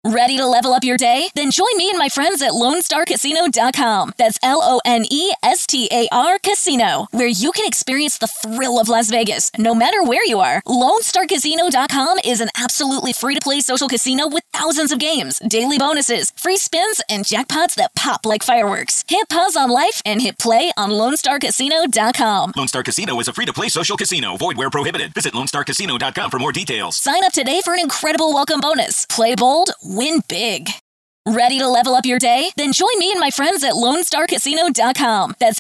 Ready to level up your day? Then join me and my friends at LoneStarCasino.com. That's LONESTAR Casino, where you can experience the thrill of Las Vegas, no matter where you are. LoneStarCasino.com is an absolutely free-to-play social casino with thousands of games, daily bonuses, free spins, and jackpots that pop like fireworks. Hit pause on life and hit play on LoneStarCasino.com. Lone Star Casino is a free-to-play social casino. Void where prohibited. Visit LoneStarCasino.com for more details. Sign up today for an incredible welcome bonus. Play bold, win big. Ready to level up your day? Then join me and my friends at LoneStarCasino.com. That's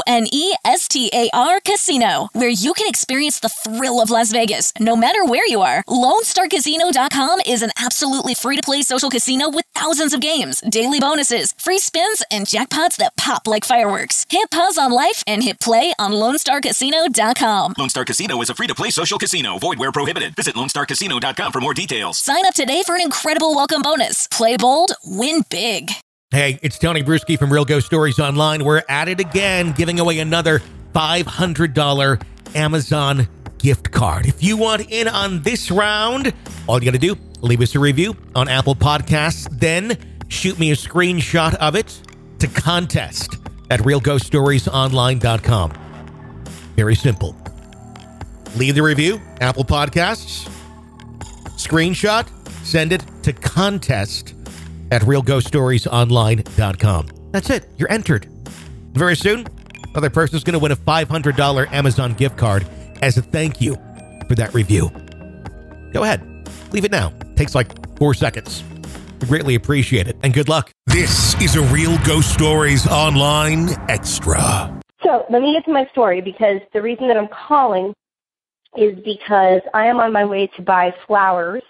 LONESTAR Casino, where you can experience the thrill of Las Vegas, no matter where you are. LoneStarCasino.com is an absolutely free-to-play social casino with thousands of games, daily bonuses, free spins, and jackpots that pop like fireworks. Hit pause on life and hit play on LoneStarCasino.com. Lone Star Casino is a free-to-play social casino. Void where prohibited. Visit LoneStarCasino.com for more details. Sign up today for an incredible welcome bonus. Play bold, win big. Hey, it's Tony Bruschi from Real Ghost Stories Online. We're at it again, giving away another $500 Amazon gift card. If you want in on this round, all you got to do, leave us a review on Apple Podcasts, then shoot me a screenshot of it to contest at realghoststoriesonline.com. Very simple. Leave the review, Apple Podcasts, screenshot, send it to contest at realghoststoriesonline.com. That's it. You're entered. Very soon, another person's going to win a $500 Amazon gift card as a thank you for that review. Go ahead. Leave it now. Takes like 4 seconds. We greatly appreciate it, and good luck. This is a Real Ghost Stories Online Extra. So let me get to my story, because the reason that I'm calling is because I am on my way to buy flowers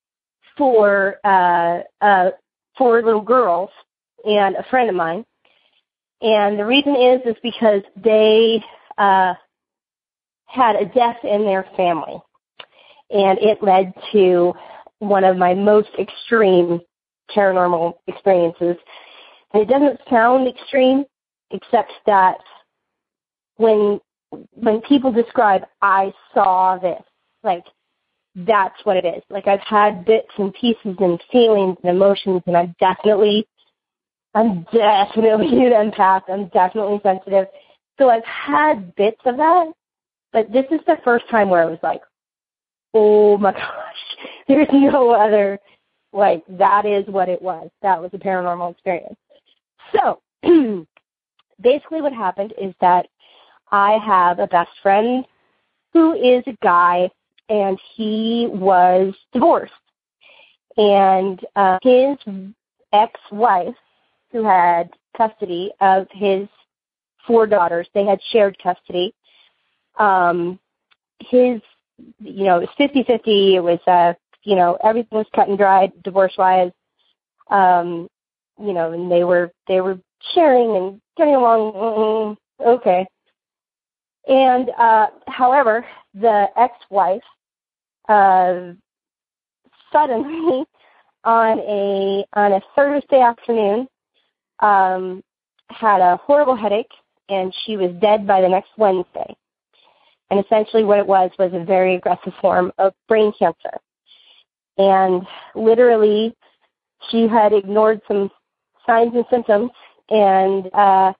for little girls and a friend of mine. And the reason is because they had a death in their family. And it led to one of my most extreme paranormal experiences. And it doesn't sound extreme, except that when people describe, I saw this, like, that's what it is. Like, I've had bits and pieces and feelings and emotions, and I'm definitely an empath. I'm definitely sensitive. So I've had bits of that, but this is the first time where I was like, oh my gosh, there's no other, like, that is what it was. That was a paranormal experience. So basically what happened is that I have a best friend who is a guy, and he was divorced. And his ex-wife, who had custody of his 4 daughters, they had shared custody. It was 50-50. It was, everything was cut and dried divorce-wise. And they were sharing and getting along. Okay. And, however, the ex-wife, suddenly on a Thursday afternoon, had a horrible headache, and she was dead by the next Wednesday. And essentially what it was a very aggressive form of brain cancer. And literally she had ignored some signs and symptoms, and by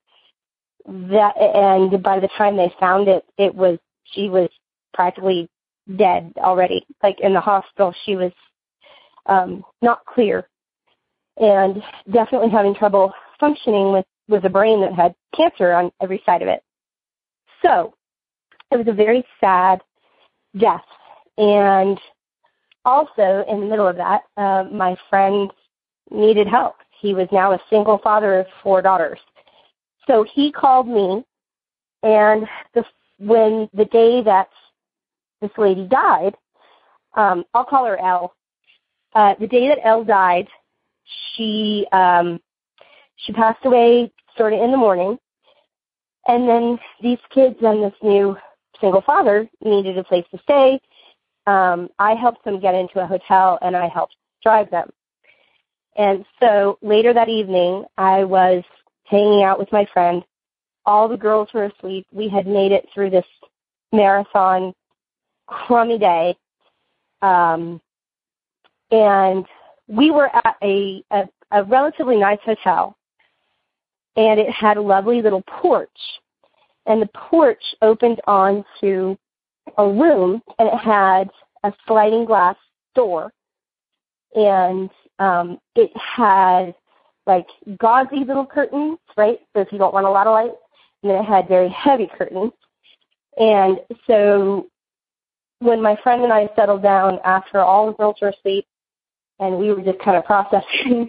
the time they found it, she was practically dead already. Like, in the hospital, she was not clear, and definitely having trouble functioning with a brain that had cancer on every side of it. So it was a very sad death. And also in the middle of that, my friend needed help. He was now a single father of 4 daughters. So he called me, and when the day that this lady died, I'll call her Elle. The day that Elle died, she passed away sort of in the morning, and then these kids and this new single father needed a place to stay. I helped them get into a hotel, and I helped drive them. And so later that evening, I was hanging out with my friend. All the girls were asleep. We had made it through this marathon, crummy day. And we were at a relatively nice hotel, and it had a lovely little porch. And the porch opened onto a room, and it had a sliding glass door. And it had, like, gauzy little curtains, right? So if you don't want a lot of light. And then it had very heavy curtains. And so when my friend and I settled down after all the girls were asleep, and we were just kind of processing,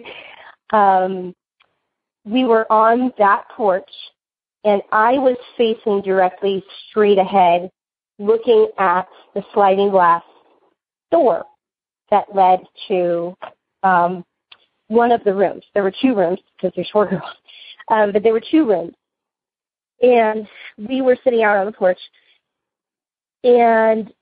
we were on that porch, and I was facing directly straight ahead, looking at the sliding glass door that led to one of the rooms. There were 2 rooms because there's 4 girls, but there were 2 rooms. And we were sitting out on the porch, and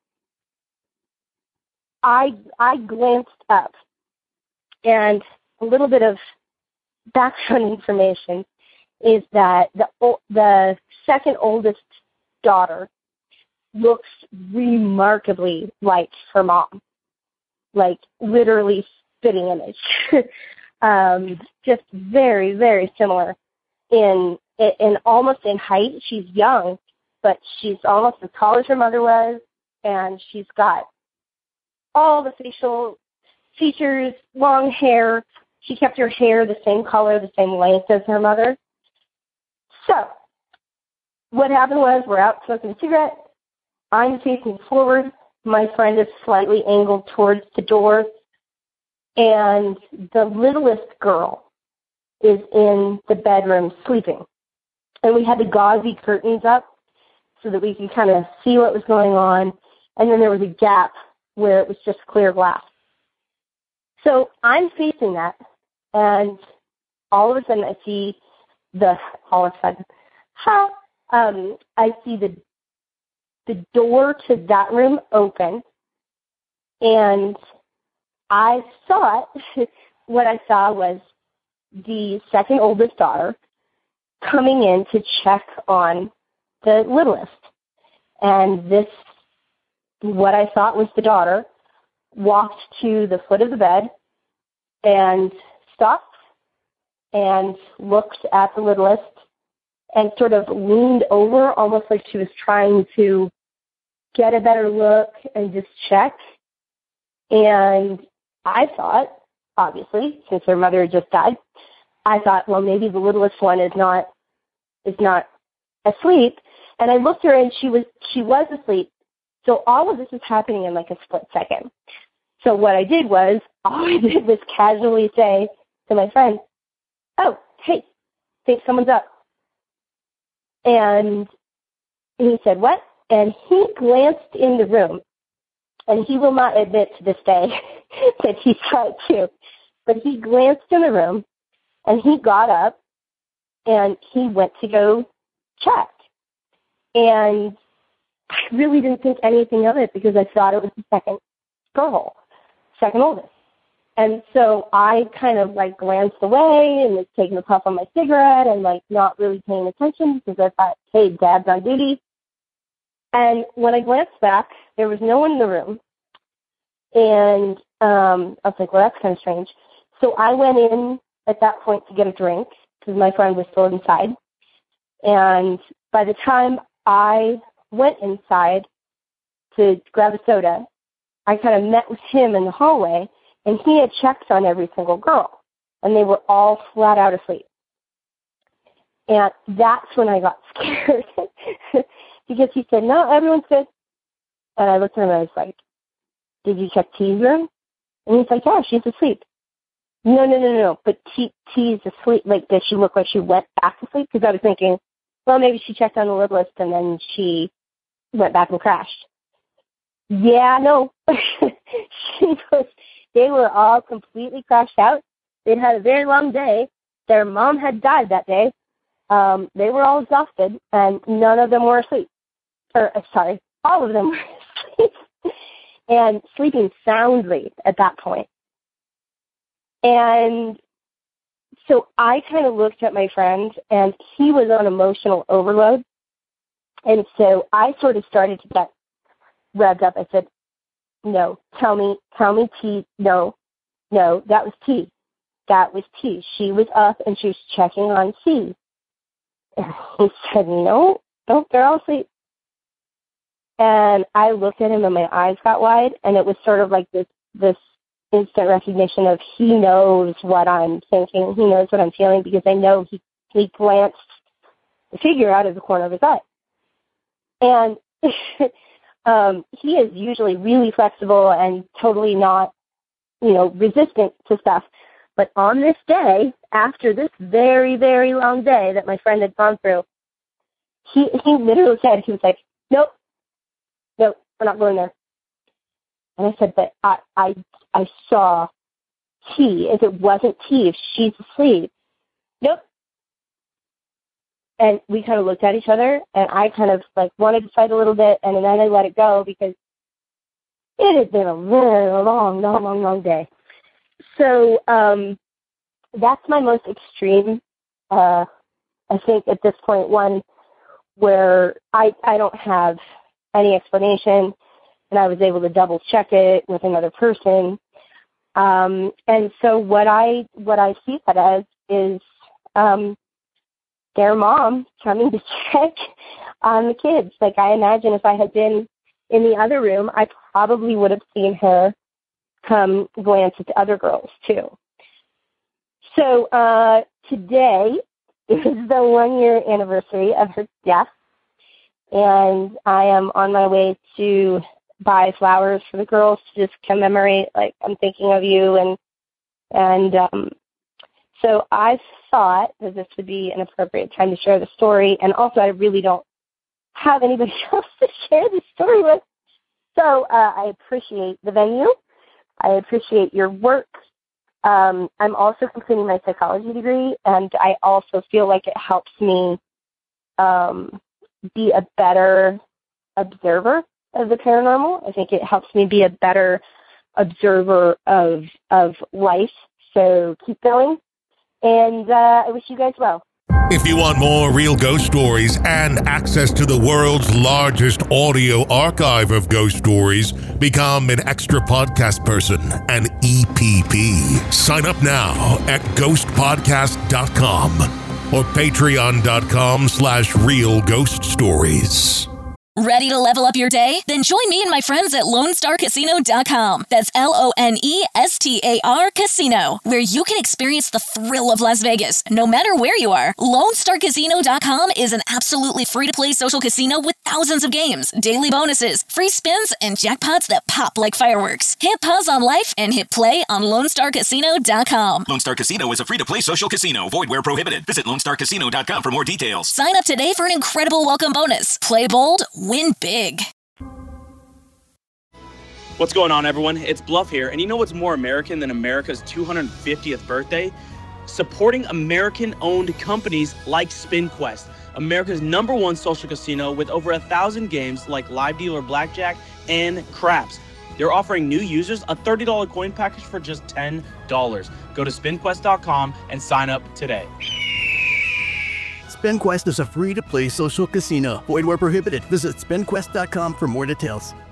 I glanced up, and a little bit of background information is that the second oldest daughter looks remarkably like her mom, like literally spitting image. Just very, very similar in almost in height. She's young, but she's almost as tall as her mother was, and she's got all the facial features, long hair. She kept her hair the same color, the same length as her mother. So what happened was, we're out smoking a cigarette. I'm facing forward. My friend is slightly angled towards the door, and the littlest girl is in the bedroom sleeping. And we had the gauzy curtains up so that we could kind of see what was going on. And then there was a gap where it was just clear glass. So I'm facing that, and all of a sudden I see I see the door to that room open, and I thought what I saw was the second oldest daughter coming in to check on the littlest. And this, what I thought was the daughter, walked to the foot of the bed and stopped and looked at the littlest and sort of leaned over, almost like she was trying to get a better look and just check. And I thought, obviously, since her mother had just died, I thought, well, maybe the littlest one is not asleep. And I looked at her, and she was asleep. So all of this was happening in like a split second. So what I did was, casually say to my friend, "Oh, hey, think someone's up." And he said, "What?" And he glanced in the room, and he will not admit to this day that he saw it too. But he glanced in the room, and he got up, and he went to go check. And I really didn't think anything of it because I thought it was the second oldest. And so I kind of like glanced away and was taking a puff on my cigarette and like not really paying attention because I thought, hey, Dad's on duty. And when I glanced back, there was no one in the room. And I was like, well, that's kind of strange. So I went in at that point to get a drink because my friend was still inside. And by the time I went inside to grab a soda, I kind of met with him in the hallway, and he had checked on every single girl, and they were all flat out asleep. And that's when I got scared because he said, "No, everyone's good." And I looked at him and I was like, "Did you check T's room?" And he's like, "Yeah, she's asleep." No. But T's asleep. Like, does she look like she went back to sleep? Because I was thinking, well, maybe she checked on the littlest and then she went back and crashed. Yeah, no. They were all completely crashed out. They'd had a very long day. Their mom had died that day. They were all exhausted, and none of them were asleep. All of them were asleep. And sleeping soundly at that point. And so I kind of looked at my friend, and he was on emotional overload. And so I sort of started to get revved up. I said, "No, tell me, T, no." no, that was T. That was T. She was up and she was checking on C. And he said, no, they're all asleep. And I looked at him and my eyes got wide, and it was sort of like this instant recognition of he knows what I'm thinking. He knows what I'm feeling, because I know he glanced the figure out of the corner of his eye. And he is usually really flexible and totally not, resistant to stuff. But on this day, after this very, very long day that my friend had gone through, he literally said, he was like, nope, we're not going there. And I said, but I saw T. If it wasn't T, if she's asleep, nope. And we kind of looked at each other, and I kind of wanted to fight a little bit, and then I let it go because it had been a very long day. So that's my most extreme, I think at this point, one where I don't have any explanation, and I was able to double check it with another person. And so what I see that as is their mom coming to check on the kids. I imagine if I had been in the other room, I probably would have seen her come glance at the other girls too. So today is the 1-year anniversary of her death, and I am on my way to buy flowers for the girls to just commemorate, I'm thinking of you, and so I thought that this would be an appropriate time to share the story, and also I really don't have anybody else to share the story with. So I appreciate the venue. I appreciate your work. I'm also completing my psychology degree, and I also feel like it helps me be a better observer of the paranormal. I think it helps me be a better observer of life. So keep going, and I wish you guys well. If you want more real ghost stories and access to the world's largest audio archive of ghost stories, become an extra podcast person, an EPP. Sign up now at ghostpodcast.com or patreon.com/realghoststories. Ready to level up your day? Then join me and my friends at LoneStarCasino.com. That's LONESTAR Casino, where you can experience the thrill of Las Vegas, no matter where you are. LoneStarCasino.com is an absolutely free-to-play social casino with thousands of games, daily bonuses, free spins, and jackpots that pop like fireworks. Hit pause on life and hit play on LoneStarCasino.com. Lone Star Casino is a free-to-play social casino. Void where prohibited. Visit LoneStarCasino.com for more details. Sign up today for an incredible welcome bonus. Play bold, win big. What's going on, everyone? It's Bluff here, and you know what's more American than America's 250th birthday? Supporting American-owned companies like SpinQuest, America's #1 social casino with over 1,000 games like live dealer blackjack and craps. They're offering new users a $30 coin package for just $10. Go to SpinQuest.com and sign up today. SpinQuest is a free-to-play social casino. Void where prohibited. Visit SpinQuest.com for more details.